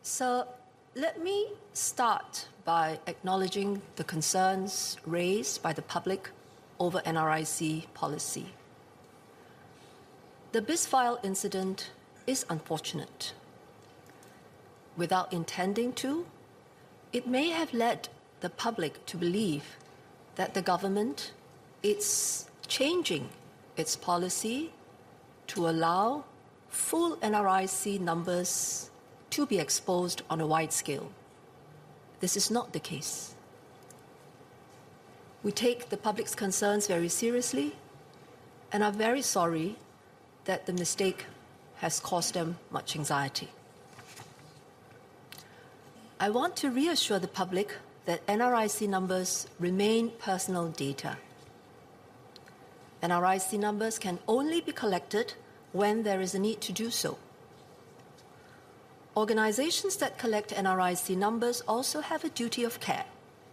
So let me start by acknowledging the concerns raised by the public over NRIC policy. The BizFile incident is unfortunate. Without intending to, it may have led the public to believe that the government is changing its policy to allow full NRIC numbers to be exposed on a wide scale. This is not the case. We take the public's concerns very seriously and are very sorry that the mistake has caused them much anxiety. I want to reassure the public that NRIC numbers remain personal data. NRIC numbers can only be collected when there is a need to do so. Organizations that collect NRIC numbers also have a duty of care.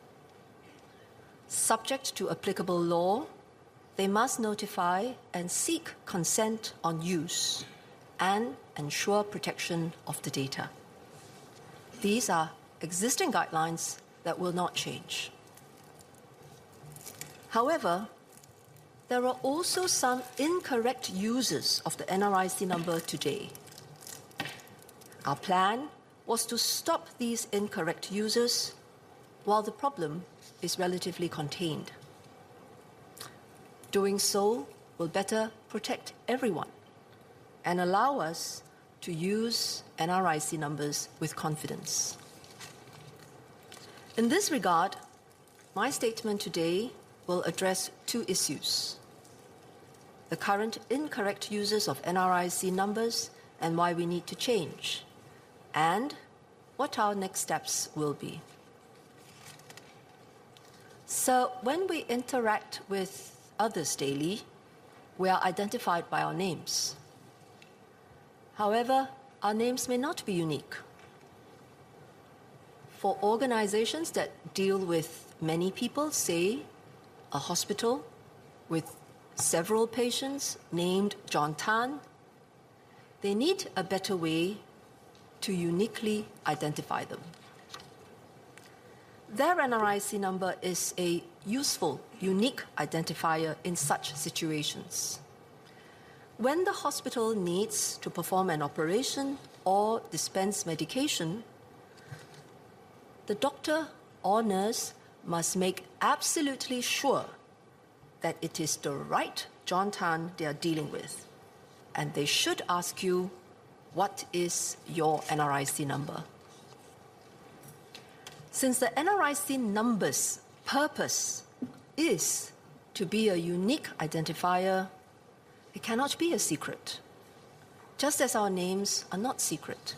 Subject to applicable law, they must notify and seek consent on use and ensure protection of the data. These are existing guidelines that will not change. However, there are also some incorrect uses of the NRIC number today. Our plan was to stop these incorrect uses while the problem is relatively contained. Doing so will better protect everyone and allow us to use NRIC numbers with confidence. In this regard, my statement today will address two issues: the current incorrect uses of NRIC numbers and why we need to change, and what our next steps will be. So when we interact with others daily, we are identified by our names. However, our names may not be unique. For organizations that deal with many people, say a hospital with several patients named John Tan, they need a better way to uniquely identify them. Their NRIC number is a useful, unique identifier in such situations. When the hospital needs to perform an operation or dispense medication, the doctor or nurse must make absolutely sure that it is the right John Tan they are dealing with. And they should ask you, what is your NRIC number? Since the NRIC number's purpose is to be a unique identifier, it cannot be a secret, just as our names are not secret.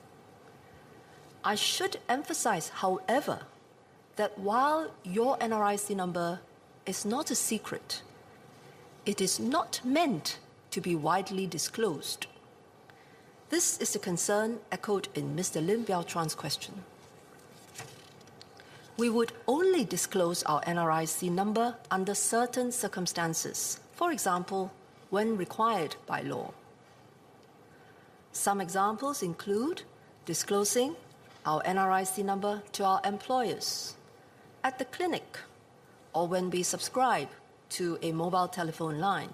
I should emphasize, however, that while your NRIC number is not a secret, it is not meant to be widely disclosed. This is the concern echoed in Mr. Lim Biao-Chuan's question. We would only disclose our NRIC number under certain circumstances, for example, when required by law. Some examples include disclosing our NRIC number to our employers, at the clinic, or when we subscribe to a mobile telephone line.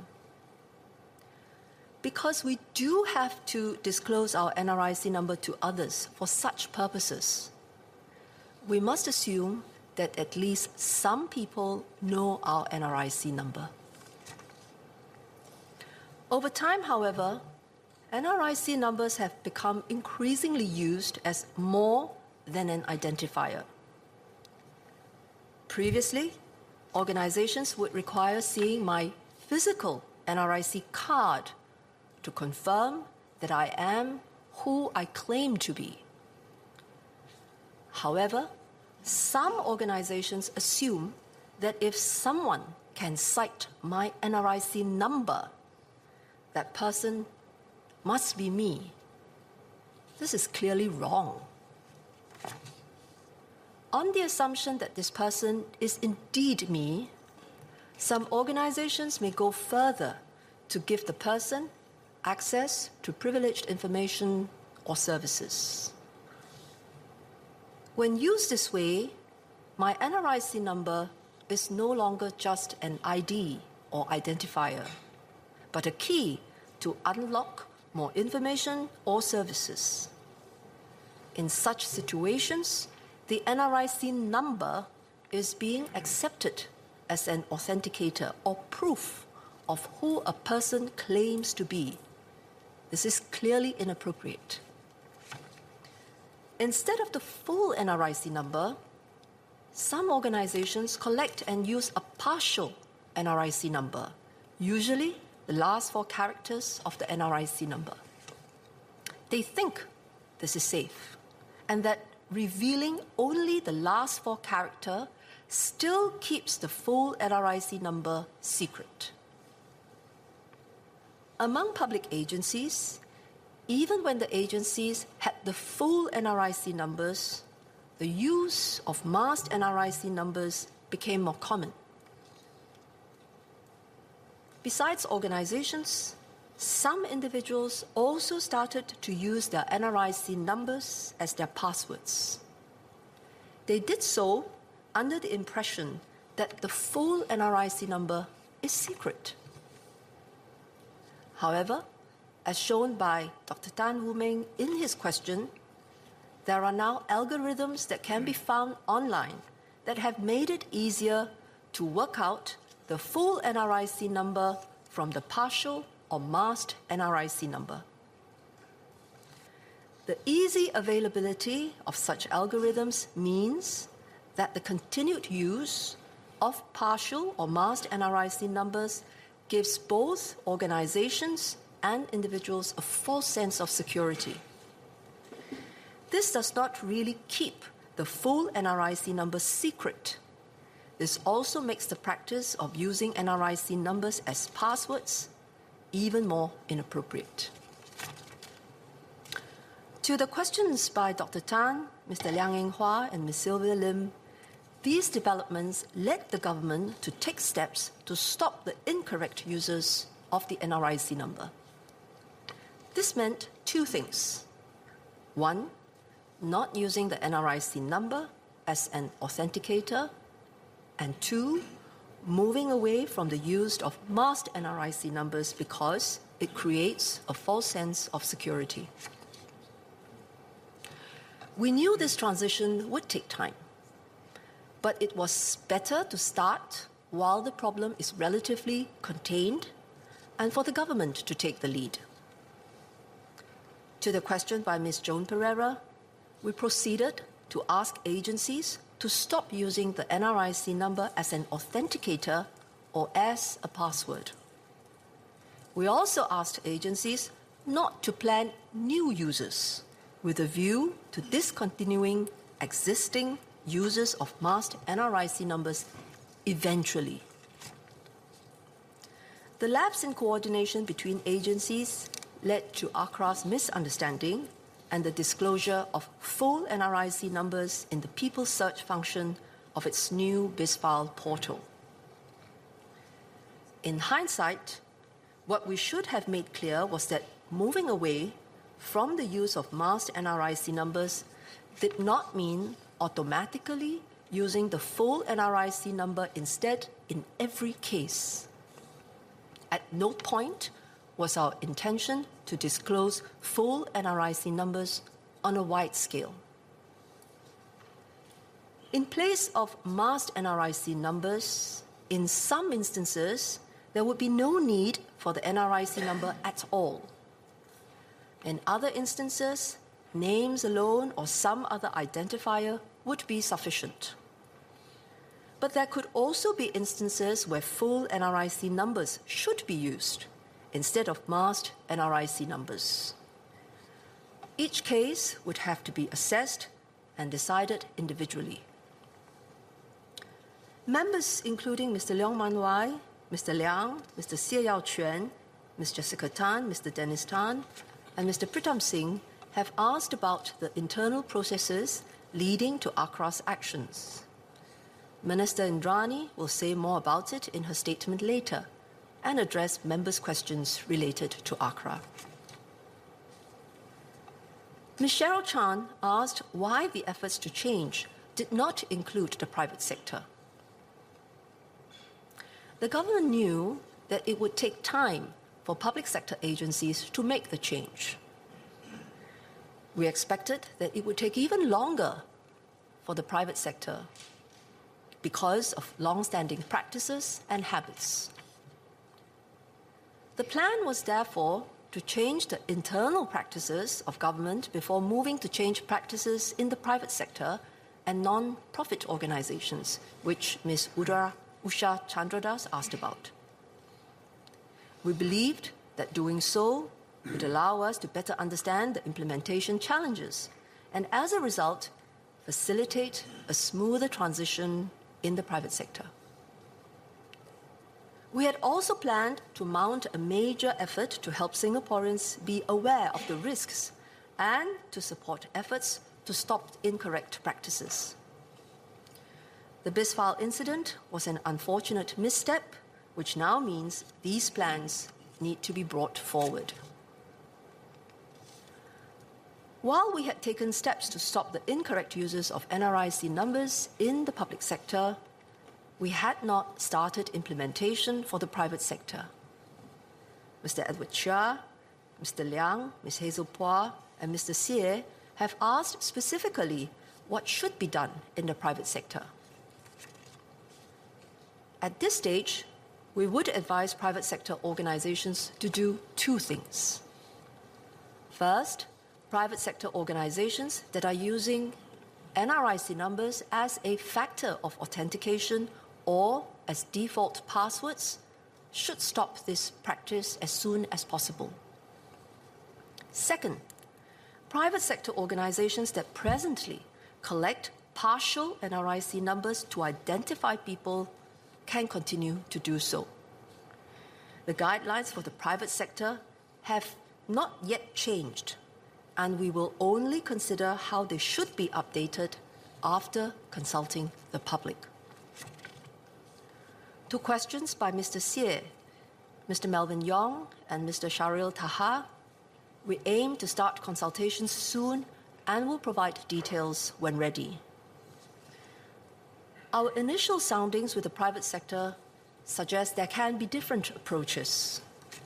Because we do have to disclose our NRIC number to others for such purposes, we must assume that at least some people know our NRIC number. Over time, however, NRIC numbers have become increasingly used as more than an identifier. Previously, organizations would require seeing my physical NRIC card to confirm that I am who I claim to be. However, some organizations assume that if someone can cite my NRIC number, that person must be me. This is clearly wrong. On the assumption that this person is indeed me, some organizations may go further to give the person access to privileged information or services. When used this way, my NRIC number is no longer just an ID or identifier, but a key to unlock more information or services. In such situations, the NRIC number is being accepted as an authenticator or proof of who a person claims to be. This is clearly inappropriate. Instead of the full NRIC number, some organizations collect and use a partial NRIC number, usually the last 4 characters of the NRIC number. They think this is safe, and that revealing only the last 4 characters still keeps the full NRIC number secret. Among public agencies, even when the agencies had the full NRIC numbers, the use of masked NRIC numbers became more common. Besides organizations, some individuals also started to use their NRIC numbers as their passwords. They did so under the impression that the full NRIC number is secret. However, as shown by Dr. Tan Wu Meng in his question, there are now algorithms that can be found online that have made it easier to work out the full NRIC number from the partial or masked NRIC number. The easy availability of such algorithms means that the continued use of partial or masked NRIC numbers gives both organizations and individuals a false sense of security. This does not really keep the full NRIC number secret. This also makes the practice of using NRIC numbers as passwords even more inappropriate. To the questions by Dr. Tan, Mr. Liang Eng Hua, and Ms. Sylvia Lim, these developments led the government to take steps to stop the incorrect uses of the NRIC number. This meant 2 things. 1, not using the NRIC number as an authenticator, and 2, moving away from the use of masked NRIC numbers because it creates a false sense of security. We knew this transition would take time, but it was better to start while the problem is relatively contained and for the government to take the lead. To the question by Ms. Joan Pereira, we proceeded to ask agencies to stop using the NRIC number as an authenticator or as a password. We also asked agencies not to plan new users with a view to discontinuing existing users of masked NRIC numbers eventually. The lapse in coordination between agencies led to ACRA's misunderstanding and the disclosure of full NRIC numbers in the People Search function of its new BizFile portal. In hindsight, what we should have made clear was that moving away from the use of masked NRIC numbers did not mean automatically using the full NRIC number instead in every case. At no point was our intention to disclose full NRIC numbers on a wide scale. In place of masked NRIC numbers, in some instances, there would be no need for the NRIC number at all. In other instances, names alone or some other identifier would be sufficient. But there could also be instances where full NRIC numbers should be used instead of masked NRIC numbers. Each case would have to be assessed and decided individually. Members including Mr. Leong Man Wai, Mr. Liang, Mr. Xie Yao Quan, Ms. Jessica Tan, Mr. Dennis Tan, and Mr. Pritam Singh have asked about the internal processes leading to ACRA's actions. Minister Indrani will say more about it in her statement later and address members' questions related to ACRA. Ms. Cheryl Chan asked why the efforts to change did not include the private sector. The government knew that it would take time for public sector agencies to make the change. We expected that it would take even longer for the private sector because of long-standing practices and habits. The plan was therefore to change the internal practices of government before moving to change practices in the private sector and non-profit organizations, which Ms. Usha Chandradas asked about. We believed that doing so would allow us to better understand the implementation challenges and, as a result, facilitate a smoother transition in the private sector. We had also planned to mount a major effort to help Singaporeans be aware of the risks and to support efforts to stop incorrect practices. The BizFile incident was an unfortunate misstep, which now means these plans need to be brought forward. While we had taken steps to stop the incorrect uses of NRIC numbers in the public sector, we had not started implementation for the private sector. Mr. Edward Chia, Mr. Liang, Ms. Hazel Pua, and Mr. Xie have asked specifically what should be done in the private sector. At this stage, we would advise private sector organizations to do two things. First, private sector organizations that are using NRIC numbers as a factor of authentication or as default passwords should stop this practice as soon as possible. Second, private sector organizations that presently collect partial NRIC numbers to identify people can continue to do so. The guidelines for the private sector have not yet changed, and we will only consider how they should be updated after consulting the public. To questions by Mr. Xie, Mr. Melvin Yong, and Mr. Sharil Taha, we aim to start consultations soon and will provide details when ready. Our initial soundings with the private sector suggest there can be different approaches.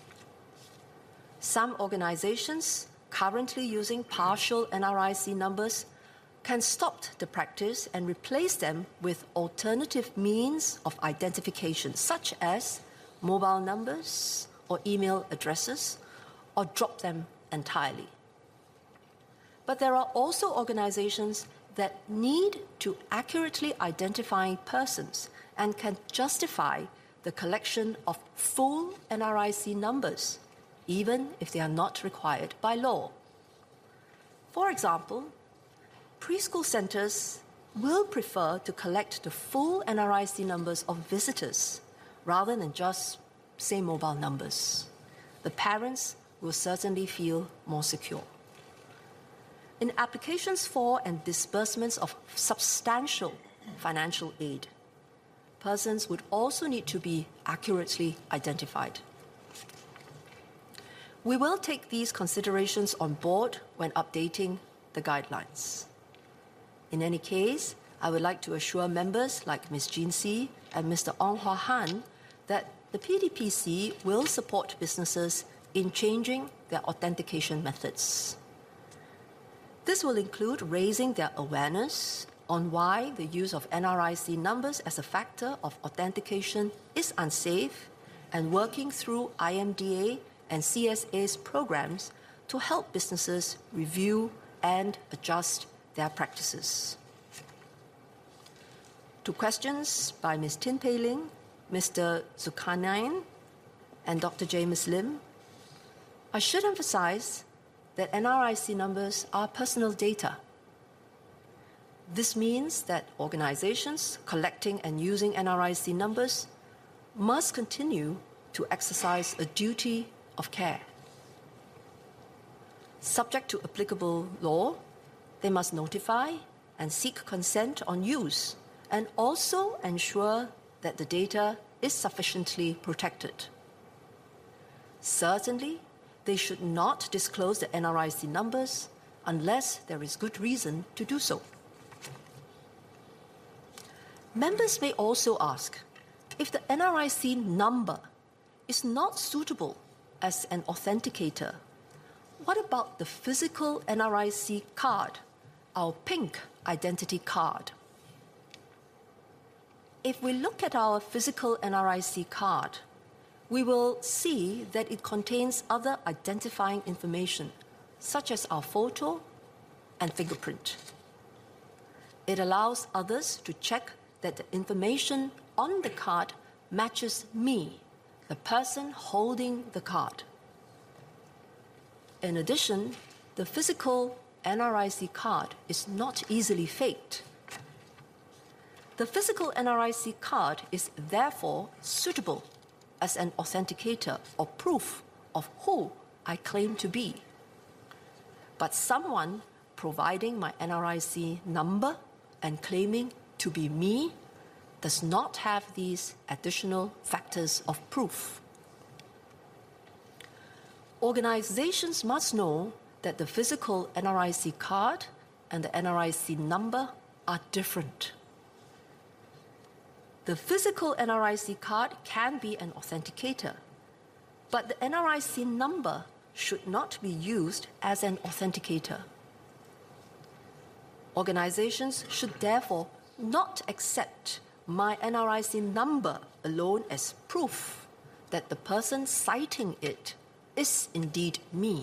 Some organizations currently using partial NRIC numbers can stop the practice and replace them with alternative means of identification, such as mobile numbers or email addresses, or drop them entirely. But there are also organizations that need to accurately identify persons and can justify the collection of full NRIC numbers, even if they are not required by law. For example, preschool centers will prefer to collect the full NRIC numbers of visitors rather than just, say, mobile numbers. The parents will certainly feel more secure. In applications for and disbursements of substantial financial aid, persons would also need to be accurately identified. We will take these considerations on board when updating the guidelines. In any case, I would like to assure members like Ms. Jean Si and Mr. Ong Hua Han that the PDPC will support businesses in changing their authentication methods. This will include raising their awareness on why the use of NRIC numbers as a factor of authentication is unsafe and working through IMDA and CSA's programs to help businesses review and adjust their practices. To questions by Ms. Tin Pei Ling, Mr. Zulkarnain, and Dr. James Lim, I should emphasize that NRIC numbers are personal data. This means that organizations collecting and using NRIC numbers must continue to exercise a duty of care. Subject to applicable law, they must notify and seek consent on use and also ensure that the data is sufficiently protected. Certainly, they should not disclose the NRIC numbers unless there is good reason to do so. Members may also ask, if the NRIC number is not suitable as an authenticator, what about the physical NRIC card, our pink identity card? If we look at our physical NRIC card, we will see that it contains other identifying information, such as our photo and fingerprint. It allows others to check that the information on the card matches me, the person holding the card. In addition, the physical NRIC card is not easily faked. The physical NRIC card is therefore suitable as an authenticator or proof of who I claim to be. But someone providing my NRIC number and claiming to be me does not have these additional factors of proof. Organizations must know that the physical NRIC card and the NRIC number are different. The physical NRIC card can be an authenticator, but the NRIC number should not be used as an authenticator. Organizations should therefore not accept my NRIC number alone as proof that the person citing it is indeed me.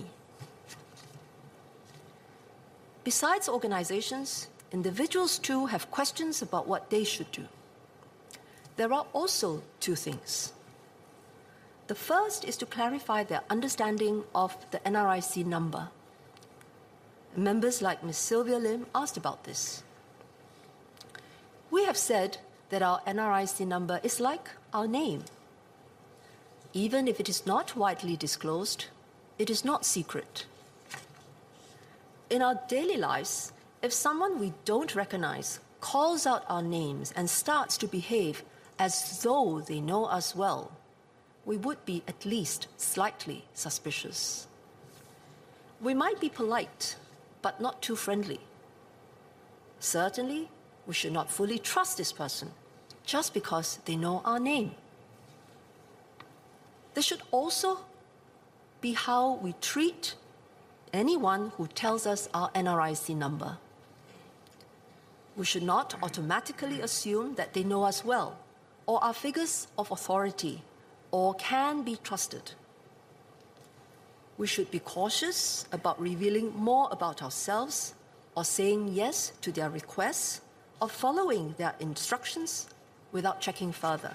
Besides organizations, individuals too have questions about what they should do. There are also two things. The first is to clarify their understanding of the NRIC number. Members like Ms. Sylvia Lim asked about this. We have said that our NRIC number is like our name. Even if it is not widely disclosed, it is not secret. In our daily lives, if someone we don't recognize calls out our names and starts to behave as though they know us well, we would be at least slightly suspicious. We might be polite, but not too friendly. Certainly, we should not fully trust this person just because they know our name. This should also be how we treat anyone who tells us our NRIC number. We should not automatically assume that they know us well, or are figures of authority, or can be trusted. We should be cautious about revealing more about ourselves, or saying yes to their requests, or following their instructions without checking further.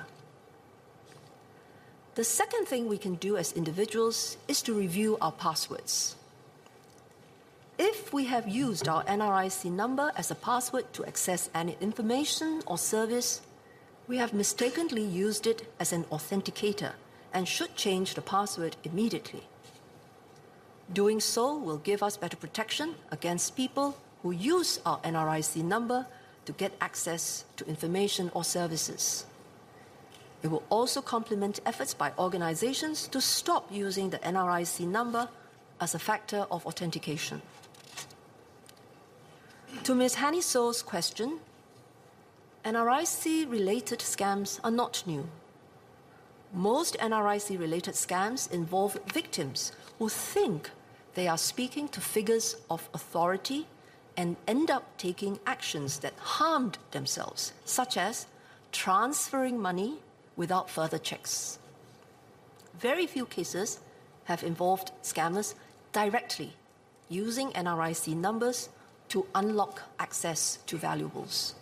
The second thing we can do as individuals is to review our passwords. If we have used our NRIC number as a password to access any information or service, we have mistakenly used it as an authenticator and should change the password immediately. Doing so will give us better protection against people who use our NRIC number to get access to information or services. It will also complement efforts by organizations to stop using the NRIC number as a factor of authentication. To Ms. Hanny So's question, NRIC-related scams are not new. Most NRIC-related scams involve victims who think they are speaking to figures of authority and end up taking actions that harmed themselves, such as transferring money without further checks. Very few cases have involved scammers directly using NRIC numbers to unlock access to valuables.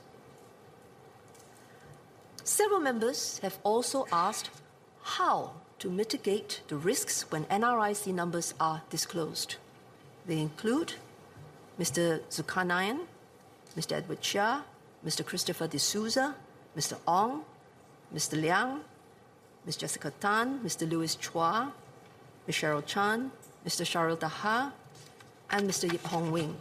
Several members have also asked how to mitigate the risks when NRIC numbers are disclosed. They include Mr. Zulkarnain, Mr. Edward Chia, Mr. Christopher D'Souza, Mr. Ong, Mr. Liang, Ms. Jessica Tan, Mr. Louis Chua, Ms. Cheryl Chan, Mr. Sharil Daha, and Mr. Yip Hong Wing.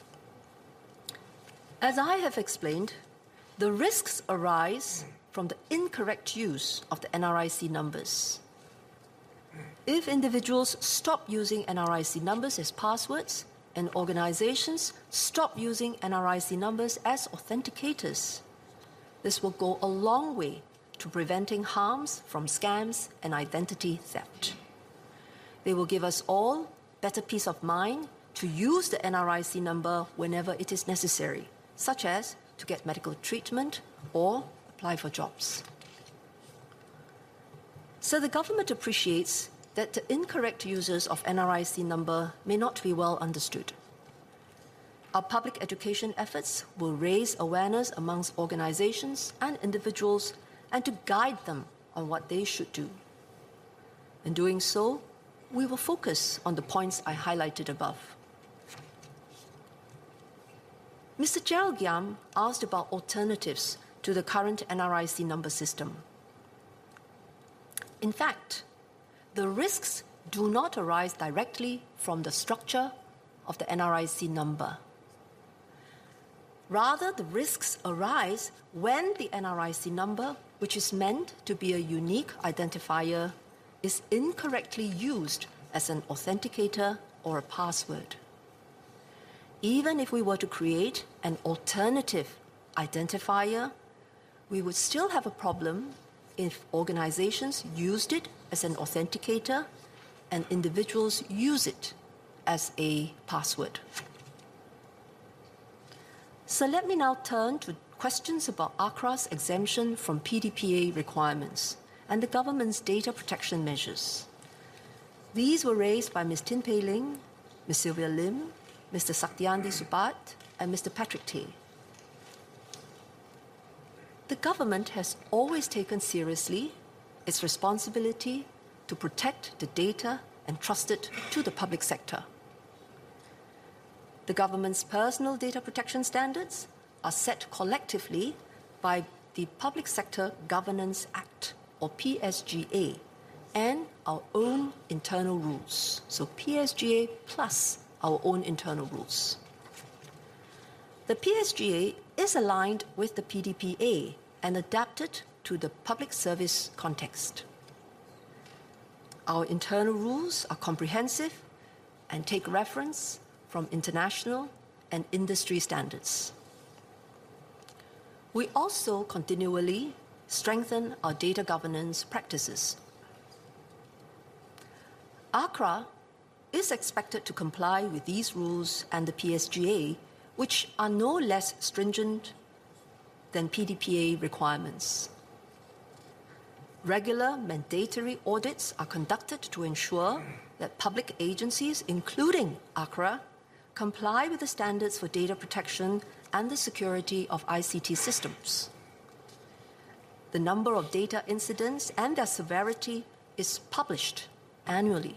As I have explained, the risks arise from the incorrect use of the NRIC numbers. If individuals stop using NRIC numbers as passwords and organizations stop using NRIC numbers as authenticators. This will go a long way to preventing harms from scams and identity theft. They will give us all better peace of mind to use the NRIC number whenever it is necessary, such as to get medical treatment or apply for jobs. So the government appreciates that the incorrect uses of NRIC number may not be well understood. Our public education efforts will raise awareness amongst organizations and individuals and to guide them on what they should do. In doing so, we will focus on the points I highlighted above. Mr. Gerald Giam asked about alternatives to the current NRIC number system. In fact, the risks do not arise directly from the structure of the NRIC number. Rather, the risks arise when the NRIC number, which is meant to be a unique identifier, is incorrectly used as an authenticator or a password. Even if we were to create an alternative identifier, we would still have a problem if organizations used it as an authenticator and individuals use it as a password. So let me now turn to questions about ACRA's exemption from PDPA requirements and the government's data protection measures. These were raised by Ms. Tin Pei Ling, Ms. Sylvia Lim, Mr. Saktiandi Supat, and Mr. Patrick Tay. The government has always taken seriously its responsibility to protect the data and trust it to the public sector. The government's personal data protection standards are set collectively by the Public Sector Governance Act, or PSGA, and our own internal rules. So PSGA plus our own internal rules. The PSGA is aligned with the PDPA and adapted to the public service context. Our internal rules are comprehensive and take reference from international and industry standards. We also continually strengthen our data governance practices. ACRA is expected to comply with these rules and the PSGA, which are no less stringent than PDPA requirements. Regular mandatory audits are conducted to ensure that public agencies, including ACRA, comply with the standards for data protection and the security of ICT systems. The number of data incidents and their severity is published annually.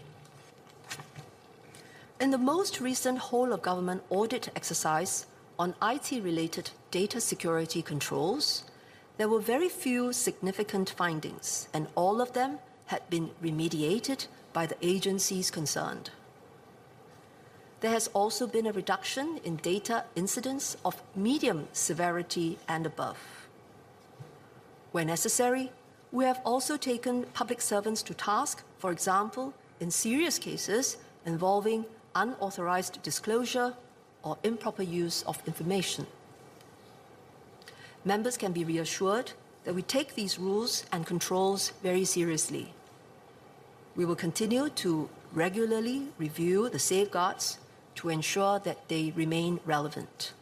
In the most recent whole-of-government audit exercise on IT-related data security controls, there were very few significant findings, and all of them had been remediated by the agencies concerned. There has also been a reduction in data incidents of medium severity and above. Where necessary, we have also taken public servants to task, for example, in serious cases involving unauthorized disclosure or improper use of information. Members can be reassured that we take these rules and controls very seriously. We will continue to regularly review the safeguards to ensure that they remain relevant.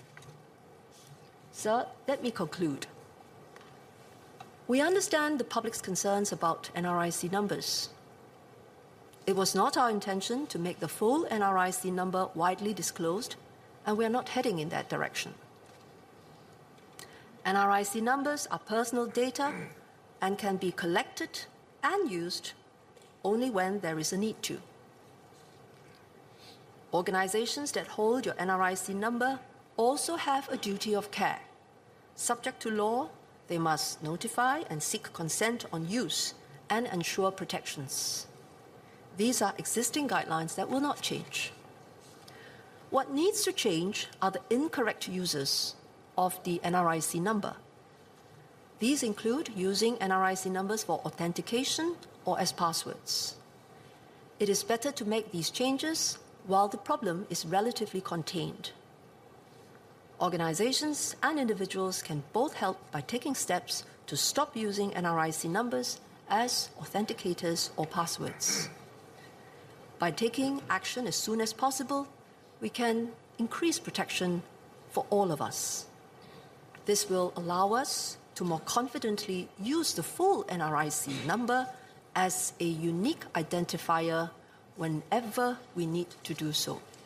So let me conclude. We understand the public's concerns about NRIC numbers. It was not our intention to make the full NRIC number widely disclosed, and we are not heading in that direction. NRIC numbers are personal data and can be collected and used only when there is a need to. Organizations that hold your NRIC number also have a duty of care. Subject to law, they must notify and seek consent on use and ensure protections. These are existing guidelines that will not change. What needs to change are the incorrect uses of the NRIC number. These include using NRIC numbers for authentication or as passwords. It is better to make these changes while the problem is relatively contained. Organizations and individuals can both help by taking steps to stop using NRIC numbers as authenticators or passwords. By taking action as soon as possible, we can increase protection for all of us. This will allow us to more confidently use the full NRIC number as a unique identifier whenever we need to do so.